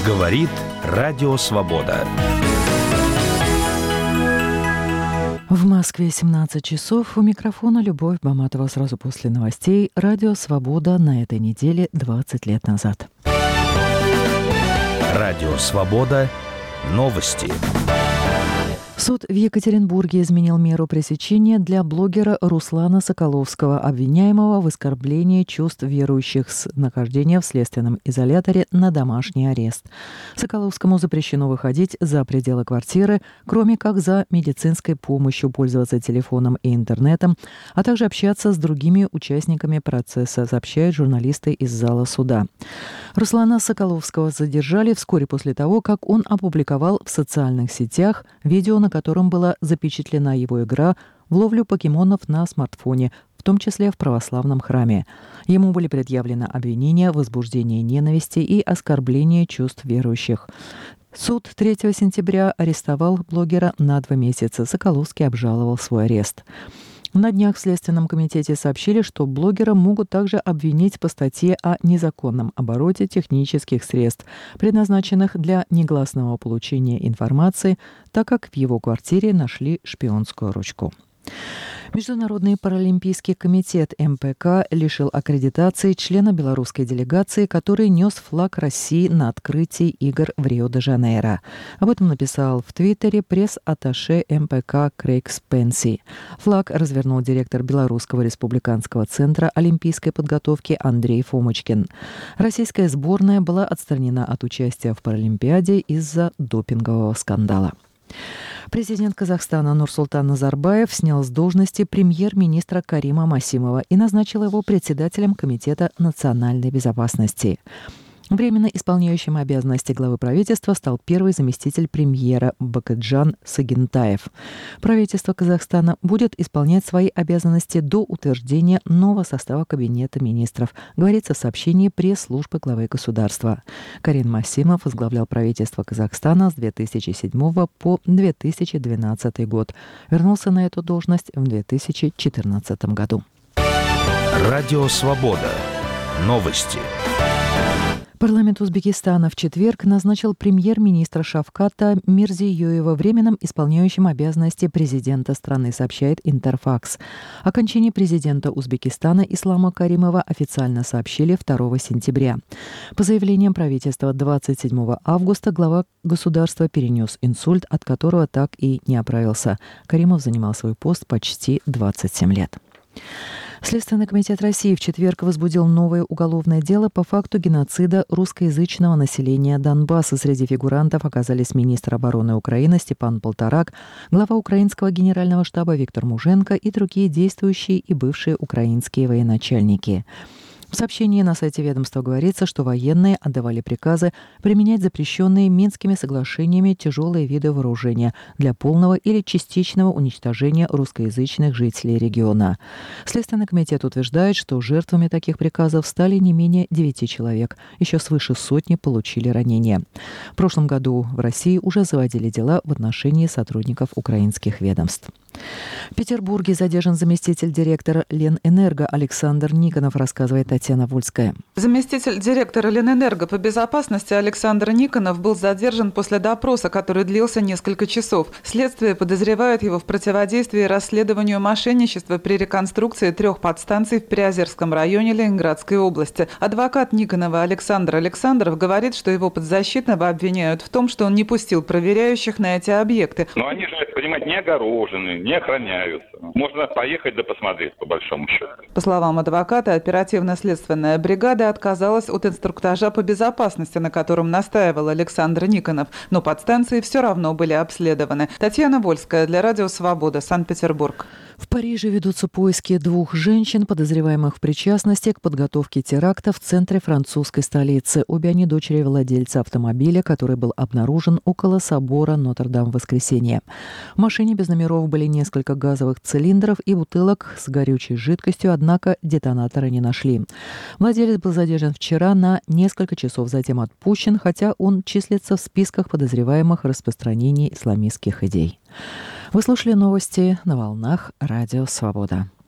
Говорит Радио Свобода. В Москве 17 часов. У микрофона Любовь Баматова. Сразу после новостей. Радио «Свобода» на этой неделе 20 лет назад. Радио «Свобода». Новости. Суд в Екатеринбурге изменил меру пресечения для блогера Руслана Соколовского, обвиняемого в оскорблении чувств верующих с нахождения в следственном изоляторе на домашний арест. Соколовскому запрещено выходить за пределы квартиры, кроме как за медицинской помощью, пользоваться телефоном и интернетом, а также общаться с другими участниками процесса, сообщают журналисты из зала суда. Руслана Соколовского задержали вскоре после того, как он опубликовал в социальных сетях видео, на котором была запечатлена его игра в ловлю покемонов на смартфоне, в том числе в православном храме. Ему были предъявлены обвинения в возбуждении ненависти и оскорблении чувств верующих. Суд 3 сентября арестовал блогера на 2 месяца. Соколовский обжаловал свой арест. На днях в Следственном комитете сообщили, что блогера могут также обвинить по статье о незаконном обороте технических средств, предназначенных для негласного получения информации, так как в его квартире нашли шпионскую ручку. Международный паралимпийский комитет МПК лишил аккредитации члена белорусской делегации, который нес флаг России на открытии игр в Рио-де-Жанейро. Об этом написал в Твиттере пресс-атташе МПК Крейг Спенси. Флаг развернул директор Белорусского республиканского центра олимпийской подготовки Андрей Фомочкин. Российская сборная была отстранена от участия в Паралимпиаде из-за допингового скандала. Президент Казахстана Нурсултан Назарбаев снял с должности премьер-министра Карима Масимова и назначил его председателем Комитета национальной безопасности. Временно исполняющим обязанности главы правительства стал первый заместитель премьера Бакытжан Сагентаев. Правительство Казахстана будет исполнять свои обязанности до утверждения нового состава Кабинета министров, говорится в сообщении пресс-службы главы государства. Карим Масимов возглавлял правительство Казахстана с 2007 по 2012 год. Вернулся на эту должность в 2014 году. Радио «Свобода». Новости. Парламент Узбекистана в четверг назначил премьер-министра Шавката Мирзиёева временным исполняющим обязанности президента страны, сообщает Интерфакс. О кончине президента Узбекистана Ислама Каримова официально сообщили 2 сентября. По заявлениям правительства 27 августа глава государства перенес инсульт, от которого так и не оправился. Каримов занимал свой пост почти 27 лет. Следственный комитет России в четверг возбудил новое уголовное дело по факту геноцида русскоязычного населения Донбасса. Среди фигурантов оказались министр обороны Украины Степан Полторак, глава украинского генерального штаба Виктор Муженко и другие действующие и бывшие украинские военачальники. В сообщении на сайте ведомства говорится, что военные отдавали приказы применять запрещенные Минскими соглашениями тяжелые виды вооружения для полного или частичного уничтожения русскоязычных жителей региона. Следственный комитет утверждает, что жертвами таких приказов стали не менее 9 человек. Еще свыше сотни получили ранения. В прошлом году в России уже заводили дела в отношении сотрудников украинских ведомств. В Петербурге задержан заместитель директора Ленэнерго Александр Никонов, рассказывает Татьяна Вольская. Заместитель директора Ленэнерго по безопасности Александр Никонов был задержан после допроса, который длился несколько часов. Следствие подозревает его в противодействии расследованию мошенничества при реконструкции 3 подстанций в Приозерском районе Ленинградской области. Адвокат Никонова Александр Александров говорит, что его подзащитного обвиняют в том, что он не пустил проверяющих на эти объекты. Но они же, понимаете, не огорожены, не охраняются. Можно поехать да посмотреть, по большому счету. По словам адвоката, оперативно-следственная бригада отказалась от инструктажа по безопасности, на котором настаивал Александр Никонов, но подстанции все равно были обследованы. Татьяна Вольская для Радио Свобода, Санкт-Петербург. В Париже ведутся поиски 2 женщин, подозреваемых в причастности к подготовке теракта в центре французской столицы. Обе они дочери владельца автомобиля, который был обнаружен около собора Нотр-Дам в воскресенье. В машине без номеров были несколько газовых цилиндров и бутылок с горючей жидкостью, однако детонатора не нашли. Владелец был задержан вчера на несколько часов, затем отпущен, хотя он числится в списках подозреваемых в распространении исламистских идей. Вы слушали новости на волнах Радио Свобода.